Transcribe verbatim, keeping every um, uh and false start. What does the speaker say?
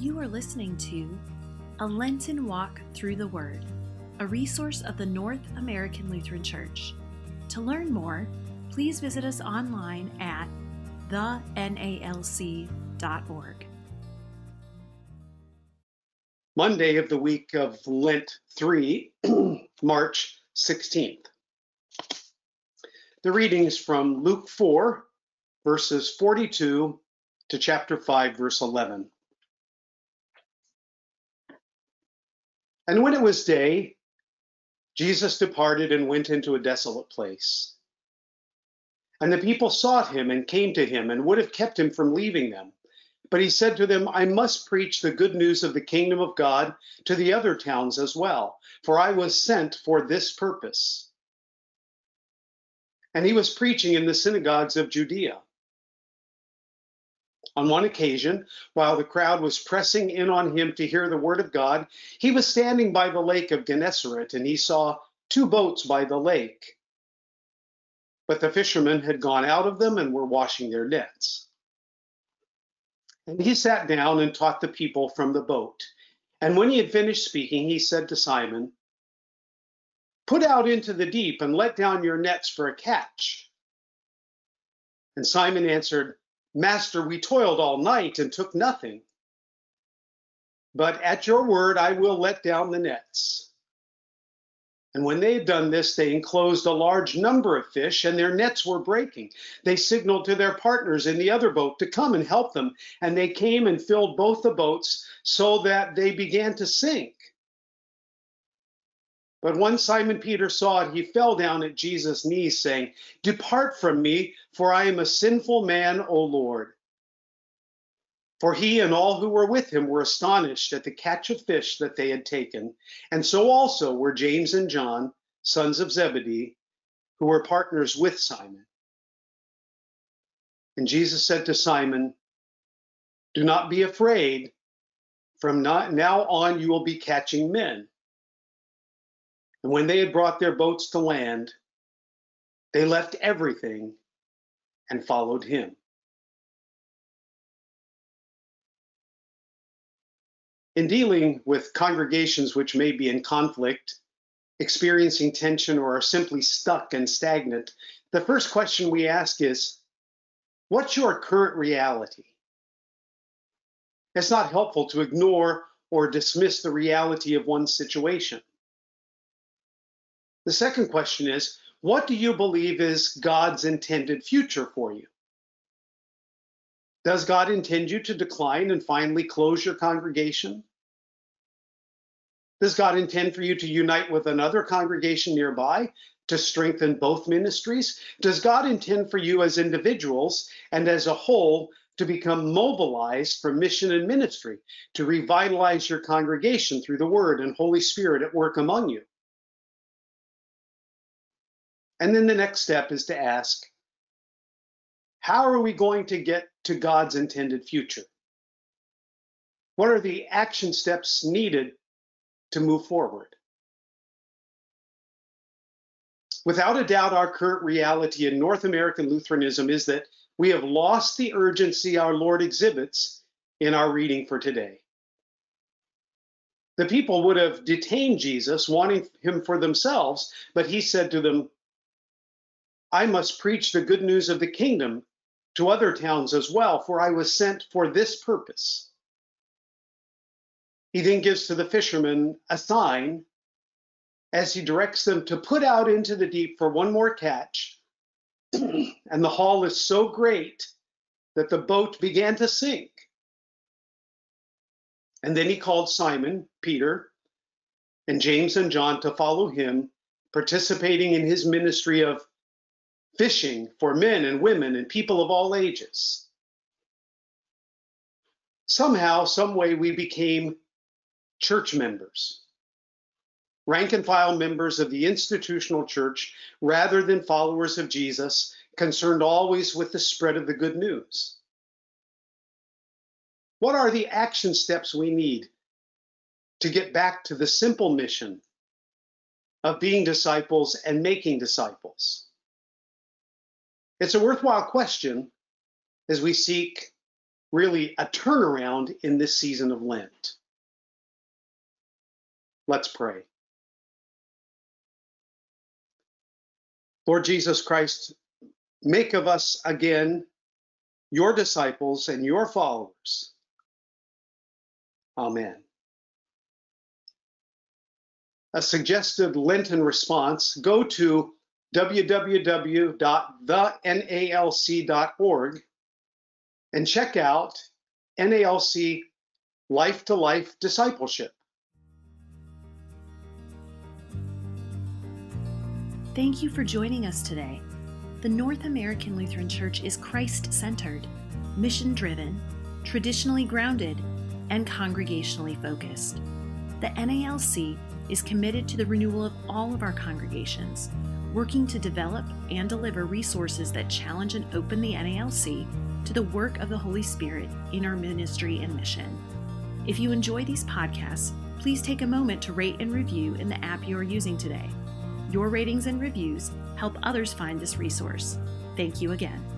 You are listening to A Lenten Walk Through the Word, a resource of the North American Lutheran Church. To learn more, please visit us online at the N A L C dot org. Monday of the week of Lent three, March sixteenth. The readings from Luke four, verses forty-two to chapter five, verse eleven. And when it was day, Jesus departed and went into a desolate place. And the people sought him and came to him and would have kept him from leaving them. But he said to them, I must preach the good news of the kingdom of God to the other towns as well, for I was sent for this purpose. And he was preaching in the synagogues of Judea. On one occasion, while the crowd was pressing in on him to hear the word of God, he was standing by the lake of Gennesaret, and he saw two boats by the lake. But the fishermen had gone out of them and were washing their nets. And he sat down and taught the people from the boat. And when he had finished speaking, he said to Simon, Put out into the deep and let down your nets for a catch. And Simon answered, Master, we toiled all night and took nothing. But at your word, I will let down the nets. And when they had done this, they enclosed a large number of fish, and their nets were breaking. They signaled to their partners in the other boat to come and help them. And they came and filled both the boats so that they began to sink. But when Simon Peter saw it, he fell down at Jesus' knees, saying, Depart from me, for I am a sinful man, O Lord. For he and all who were with him were astonished at the catch of fish that they had taken, and so also were James and John, sons of Zebedee, who were partners with Simon. And Jesus said to Simon, Do not be afraid. From now on you will be catching men. And when they had brought their boats to land, they left everything and followed him. In dealing with congregations which may be in conflict, experiencing tension, or are simply stuck and stagnant, the first question we ask is, what's your current reality? It's not helpful to ignore or dismiss the reality of one's situation. The second question is, what do you believe is God's intended future for you? Does God intend you to decline and finally close your congregation? Does God intend for you to unite with another congregation nearby to strengthen both ministries? Does God intend for you as individuals and as a whole to become mobilized for mission and ministry, to revitalize your congregation through the Word and Holy Spirit at work among you? And then the next step is to ask, how are we going to get to God's intended future? What are the action steps needed to move forward? Without a doubt, our current reality in North American Lutheranism is that we have lost the urgency our Lord exhibits in our reading for today. The people would have detained Jesus, wanting him for themselves, but he said to them, I must preach the good news of the kingdom to other towns as well, for I was sent for this purpose. He then gives to the fishermen a sign as he directs them to put out into the deep for one more catch. And the haul is so great that the boat began to sink. And then he called Simon, Peter, and James and John to follow him, participating in his ministry of fishing for men and women and people of all ages. Somehow, some way, we became church members, rank and file members of the institutional church, rather than followers of Jesus, concerned always with the spread of the good news. What are the action steps we need to get back to the simple mission of being disciples and making disciples? It's a worthwhile question as we seek really a turnaround in this season of Lent. Let's pray. Lord Jesus Christ, make of us again your disciples and your followers. Amen. A suggested Lenten response, go to w w w dot the n a l c dot org and check out N A L C Life to Life Discipleship. Thank you for joining us today. The North American Lutheran Church is Christ-centered, mission-driven, traditionally grounded, and congregationally focused. The N A L C is committed to the renewal of all of our congregations, working to develop and deliver resources that challenge and open the N A L C to the work of the Holy Spirit in our ministry and mission. If you enjoy these podcasts, please take a moment to rate and review in the app you are using today. Your ratings and reviews help others find this resource. Thank you again.